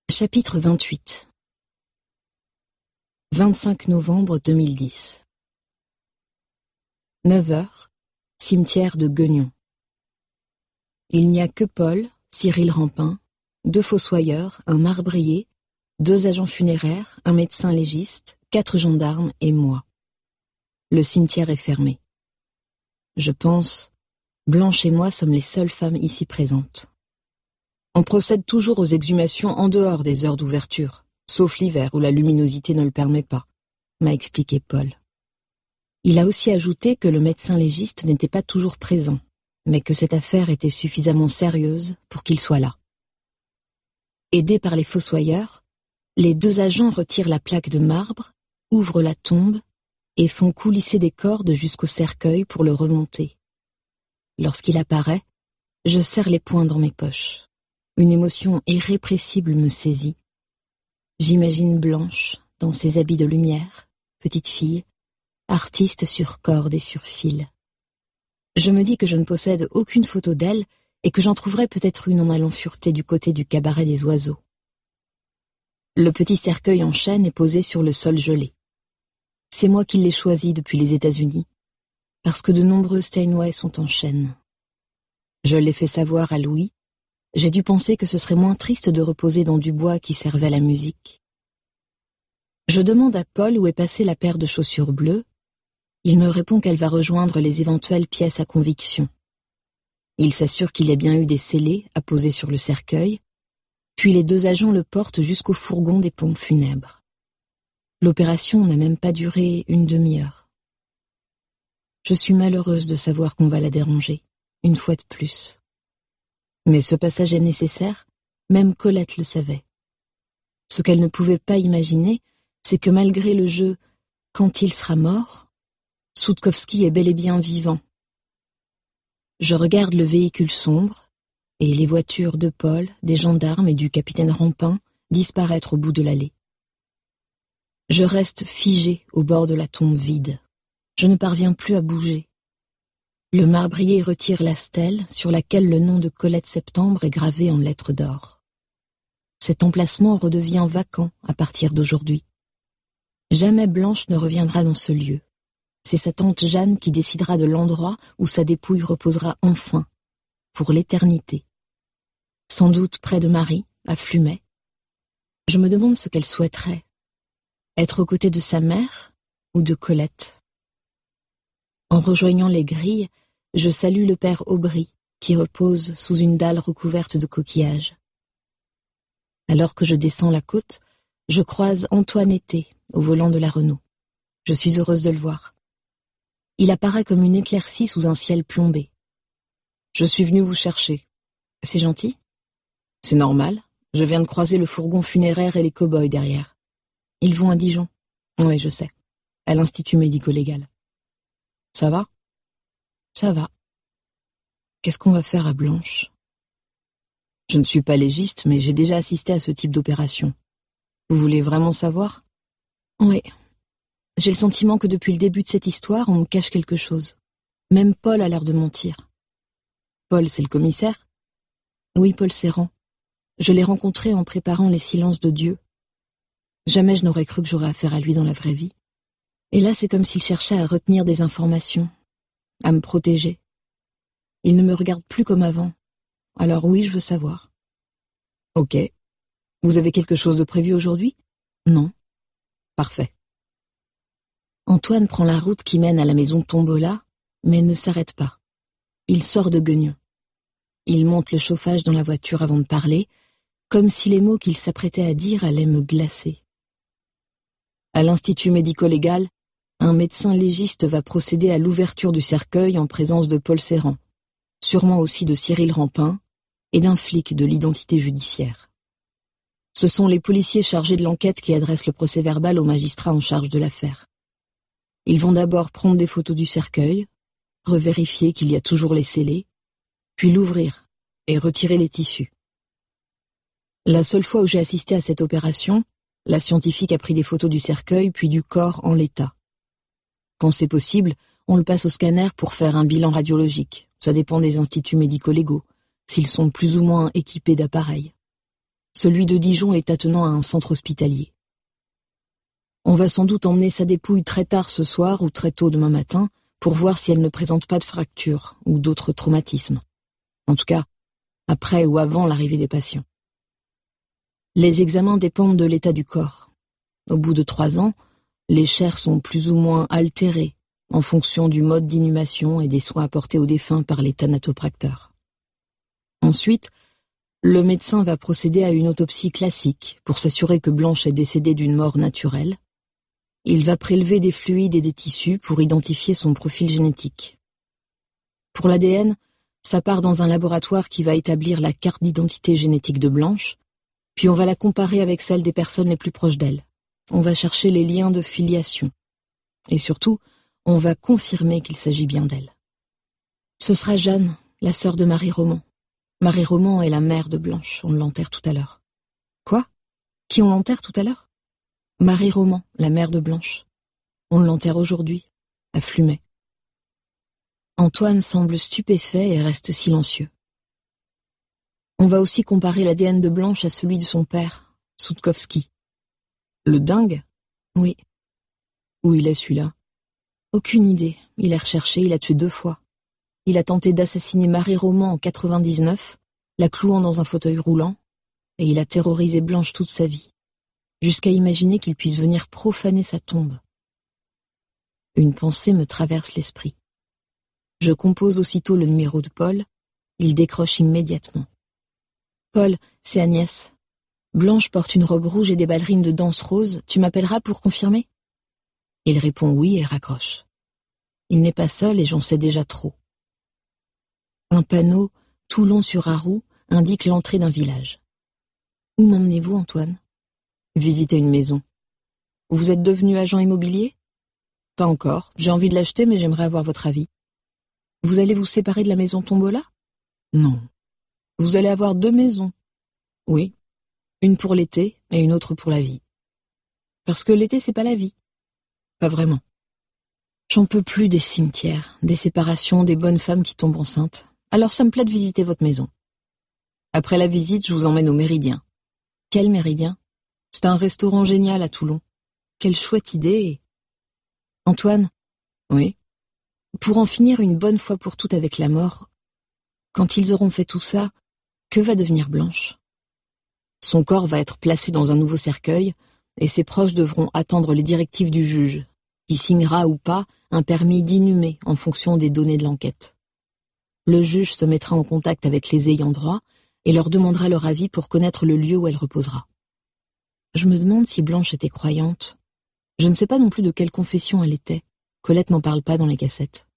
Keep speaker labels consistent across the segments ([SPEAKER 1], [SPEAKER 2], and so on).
[SPEAKER 1] Chapitre 28 25 novembre 2010 9h, cimetière de Guignon. Il n'y a que Paul, Cyril Rampin, 2 fossoyeurs, un marbrier, 2 agents funéraires, un médecin légiste, 4 gendarmes et moi. Le cimetière est fermé. Je pense, Blanche et moi sommes les seules femmes ici présentes. On procède toujours aux exhumations en dehors des heures d'ouverture, sauf l'hiver où la luminosité ne le permet pas, m'a expliqué Paul. Il a aussi ajouté que le médecin légiste n'était pas toujours présent, mais que cette affaire était suffisamment sérieuse pour qu'il soit là. Aidés par les fossoyeurs, les 2 agents retirent la plaque de marbre, ouvrent la tombe et font coulisser des cordes jusqu'au cercueil pour le remonter. Lorsqu'il apparaît, je serre les poings dans mes poches. Une émotion irrépressible me saisit. J'imagine Blanche, dans ses habits de lumière, petite fille, artiste sur corde et sur fil. Je me dis que je ne possède aucune photo d'elle et que j'en trouverai peut-être une en allant fureter du côté du cabaret des oiseaux. Le petit cercueil en chêne est posé sur le sol gelé. C'est moi qui l'ai choisi depuis les États-Unis, parce que de nombreux Steinway sont en chêne. Je l'ai fait savoir à Louis. J'ai dû penser que ce serait moins triste de reposer dans du bois qui servait à la musique. Je demande à Paul où est passée la paire de chaussures bleues. Il me répond qu'elle va rejoindre les éventuelles pièces à conviction. Il s'assure qu'il y a bien eu des scellés à poser sur le cercueil, puis les 2 agents le portent jusqu'au fourgon des pompes funèbres. L'opération n'a même pas duré une demi-heure. Je suis malheureuse de savoir qu'on va la déranger, une fois de plus. Mais ce passage est nécessaire, même Colette le savait. Ce qu'elle ne pouvait pas imaginer, c'est que malgré le jeu « Quand il sera mort », Soutkowski est bel et bien vivant. Je regarde le véhicule sombre et les voitures de Paul, des gendarmes et du capitaine Rampin disparaître au bout de l'allée. Je reste figé au bord de la tombe vide. Je ne parviens plus à bouger. Le marbrier retire la stèle sur laquelle le nom de Colette Septembre est gravé en lettres d'or. Cet emplacement redevient vacant à partir d'aujourd'hui. Jamais Blanche ne reviendra dans ce lieu. C'est sa tante Jeanne qui décidera de l'endroit où sa dépouille reposera enfin, pour l'éternité. Sans doute près de Marie, à Flumet. Je me demande ce qu'elle souhaiterait. Être aux côtés de sa mère ou de Colette. En rejoignant les grilles, je salue le père Aubry, qui repose sous une dalle recouverte de coquillages. Alors que je descends la côte, je croise Antoine Été, au volant de la Renault. Je suis heureuse de le voir. Il apparaît comme une éclaircie sous un ciel plombé.
[SPEAKER 2] Je suis venu vous chercher.
[SPEAKER 1] C'est gentil?
[SPEAKER 2] C'est normal. Je viens de croiser le fourgon funéraire et les cow-boys derrière.
[SPEAKER 1] Ils vont à Dijon.
[SPEAKER 2] Oui, je sais. À l'Institut médico-légal. Ça va?
[SPEAKER 1] Ça va. Qu'est-ce qu'on va faire à Blanche?
[SPEAKER 2] Je ne suis pas légiste, mais j'ai déjà assisté à ce type d'opération. Vous voulez vraiment savoir?
[SPEAKER 1] Oui. J'ai le sentiment que depuis le début de cette histoire, on me cache quelque chose. Même Paul a l'air de mentir.
[SPEAKER 2] Paul, c'est le commissaire?
[SPEAKER 1] Oui, Paul Serrand. Je l'ai rencontré en préparant les silences de Dieu. Jamais je n'aurais cru que j'aurais affaire à lui dans la vraie vie. Et là, c'est comme s'il cherchait à retenir des informations, à me protéger. Il ne me regarde plus comme avant. Alors oui, je veux savoir.
[SPEAKER 2] Ok. Vous avez quelque chose de prévu aujourd'hui?
[SPEAKER 1] Non.
[SPEAKER 2] Parfait.
[SPEAKER 1] Antoine prend la route qui mène à la maison Tombola, mais ne s'arrête pas. Il sort de Guignon. Il monte le chauffage dans la voiture avant de parler, comme si les mots qu'il s'apprêtait à dire allaient me glacer.
[SPEAKER 2] À l'Institut médico-légal, un médecin légiste va procéder à l'ouverture du cercueil en présence de Paul Serrand, sûrement aussi de Cyril Rampin et d'un flic de l'identité judiciaire. Ce sont les policiers chargés de l'enquête qui adressent le procès-verbal au magistrat en charge de l'affaire. Ils vont d'abord prendre des photos du cercueil, revérifier qu'il y a toujours les scellés, puis l'ouvrir et retirer les tissus. La seule fois où j'ai assisté à cette opération, la scientifique a pris des photos du cercueil puis du corps en l'état. Quand c'est possible, on le passe au scanner pour faire un bilan radiologique. Ça dépend des instituts médico-légaux, s'ils sont plus ou moins équipés d'appareils.
[SPEAKER 1] Celui de Dijon est attenant à un centre hospitalier. On va sans doute emmener sa dépouille très tard ce soir ou très tôt demain matin pour voir si elle ne présente pas de fractures ou d'autres traumatismes. En tout cas, après ou avant l'arrivée des patients. Les examens dépendent de l'état du corps. Au bout de 3 ans, les chairs sont plus ou moins altérées en fonction du mode d'inhumation et des soins apportés aux défunts par les thanatopracteurs. Ensuite, le médecin va procéder à une autopsie classique pour s'assurer que Blanche est décédée d'une mort naturelle. Il va prélever des fluides et des tissus pour identifier son profil génétique. Pour l'ADN, ça part dans un laboratoire qui va établir la carte d'identité génétique de Blanche, puis on va la comparer avec celle des personnes les plus proches d'elle. On va chercher les liens de filiation. Et surtout, on va confirmer qu'il s'agit bien d'elle. Ce sera Jeanne, la sœur de Marie Roman. Marie Roman est la mère de Blanche, on l'enterre tout à l'heure. Quoi? Qui on l'enterre tout à l'heure? Marie Roman, la mère de Blanche. On l'enterre aujourd'hui, à Flumet. Antoine semble stupéfait et reste silencieux. On va aussi comparer l'ADN de Blanche à celui de son père, Soutkowski. Le dingue? Oui. Où il est celui-là? Aucune idée, il est recherché, il a tué 2 fois. Il a tenté d'assassiner Marie Roman en 99, la clouant dans un fauteuil roulant, et il a terrorisé Blanche toute sa vie, jusqu'à imaginer qu'il puisse venir profaner sa tombe. Une pensée me traverse l'esprit. Je compose aussitôt le numéro de Paul, il décroche immédiatement. Paul, c'est Agnès. Blanche porte une robe rouge et des ballerines de danse rose, tu m'appelleras pour confirmer? Il répond oui et raccroche. Il n'est pas seul et j'en sais déjà trop. Un panneau, Toulon-sur-Arroux, indique l'entrée d'un village. Où m'emmenez-vous, Antoine? Visiter une maison. Vous êtes devenu agent immobilier? Pas encore, j'ai envie de l'acheter mais j'aimerais avoir votre avis. Vous allez vous séparer de la maison Tombola? Non. Vous allez avoir 2 maisons? Oui. Une pour l'été et une autre pour la vie. Parce que l'été c'est pas la vie. Pas vraiment. J'en peux plus des cimetières, des séparations, des bonnes femmes qui tombent enceintes. Alors ça me plaît de visiter votre maison. Après la visite, je vous emmène au Méridien. Quel Méridien? C'est un restaurant génial à Toulon. Quelle chouette idée. Antoine? Oui. Pour en finir une bonne fois pour toutes avec la mort, quand ils auront fait tout ça, que va devenir Blanche? Son corps va être placé dans un nouveau cercueil, et ses proches devront attendre les directives du juge, qui signera ou pas un permis d'inhumer en fonction des données de l'enquête. Le juge se mettra en contact avec les ayants droit et leur demandera leur avis pour connaître le lieu où elle reposera. Je me demande si Blanche était croyante. Je ne sais pas non plus de quelle confession elle était. Colette n'en parle pas dans les cassettes.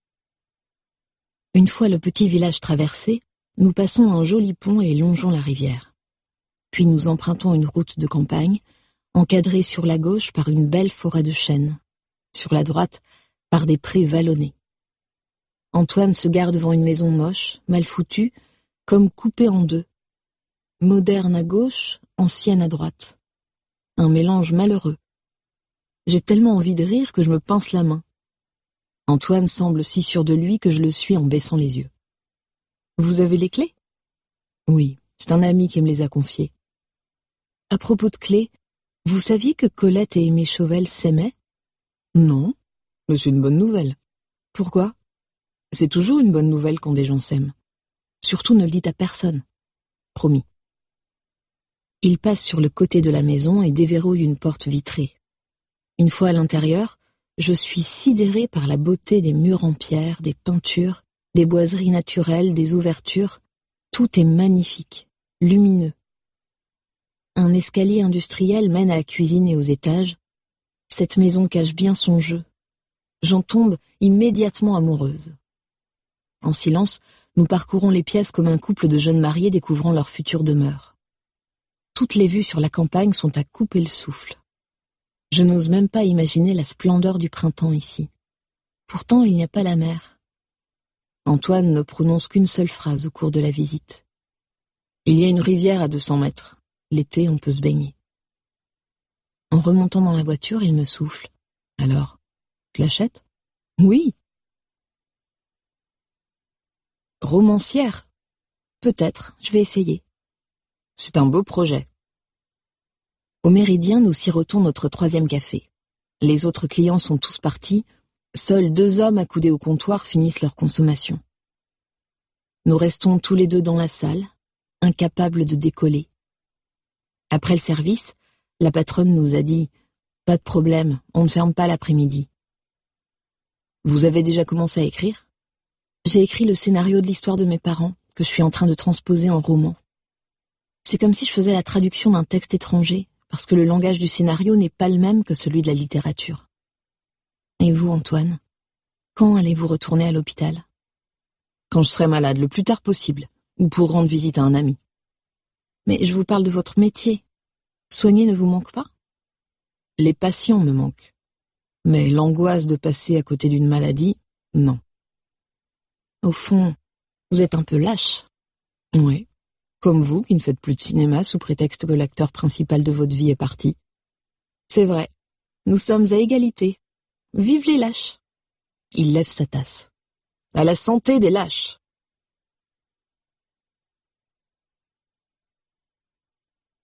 [SPEAKER 1] Une fois le petit village traversé, nous passons un joli pont et longeons la rivière. Puis nous empruntons une route de campagne, encadrée sur la gauche par une belle forêt de chênes, sur la droite par des prés vallonnés. Antoine se gare devant une maison moche, mal foutue, comme coupée en 2. Moderne à gauche, ancienne à droite. Un mélange malheureux. J'ai tellement envie de rire que je me pince la main. Antoine semble si sûr de lui que je le suis en baissant les yeux. Vous avez les clés? Oui, c'est un ami qui me les a confiées. À propos de clés, vous saviez que Colette et Aimé Chauvel s'aimaient? Non, mais c'est une bonne nouvelle. Pourquoi? C'est toujours une bonne nouvelle quand des gens s'aiment. Surtout ne le dites à personne. Promis. Il passe sur le côté de la maison et déverrouille une porte vitrée. Une fois à l'intérieur, je suis sidérée par la beauté des murs en pierre, des peintures, des boiseries naturelles, des ouvertures. Tout est magnifique, lumineux. Un escalier industriel mène à la cuisine et aux étages. Cette maison cache bien son jeu. J'en tombe immédiatement amoureuse. En silence, nous parcourons les pièces comme un couple de jeunes mariés découvrant leur future demeure. Toutes les vues sur la campagne sont à couper le souffle. Je n'ose même pas imaginer la splendeur du printemps ici. Pourtant, il n'y a pas la mer. Antoine ne prononce qu'une seule phrase au cours de la visite. Il y a une rivière à 200 mètres. L'été, on peut se baigner. En remontant dans la voiture, il me souffle. Alors, je l'achète? Oui. Romancière? Peut-être, je vais essayer.
[SPEAKER 2] C'est un beau projet.
[SPEAKER 1] Au Méridien, nous sirotons notre 3e café. Les autres clients sont tous partis. Seuls 2 hommes accoudés au comptoir finissent leur consommation. Nous restons tous les 2 dans la salle, incapables de décoller. Après le service, la patronne nous a dit « Pas de problème, on ne ferme pas l'après-midi. » Vous avez déjà commencé à écrire ? J'ai écrit le scénario de l'histoire de mes parents, que je suis en train de transposer en roman. C'est comme si je faisais la traduction d'un texte étranger, parce que le langage du scénario n'est pas le même que celui de la littérature. Et vous, Antoine, quand allez-vous retourner à l'hôpital ?
[SPEAKER 2] Quand je serai malade, le plus tard possible, ou pour rendre visite à un ami.
[SPEAKER 1] Mais je vous parle de votre métier. Soigner ne vous manque pas ?
[SPEAKER 2] Les patients me manquent. Mais l'angoisse de passer à côté d'une maladie, non.
[SPEAKER 1] Au fond, vous êtes un peu lâche.
[SPEAKER 2] Oui. Comme vous, qui ne faites plus de cinéma sous prétexte que l'acteur principal de votre vie est parti.
[SPEAKER 1] C'est vrai. Nous sommes à égalité. Vive les lâches.
[SPEAKER 2] Il lève sa tasse. À la santé des lâches.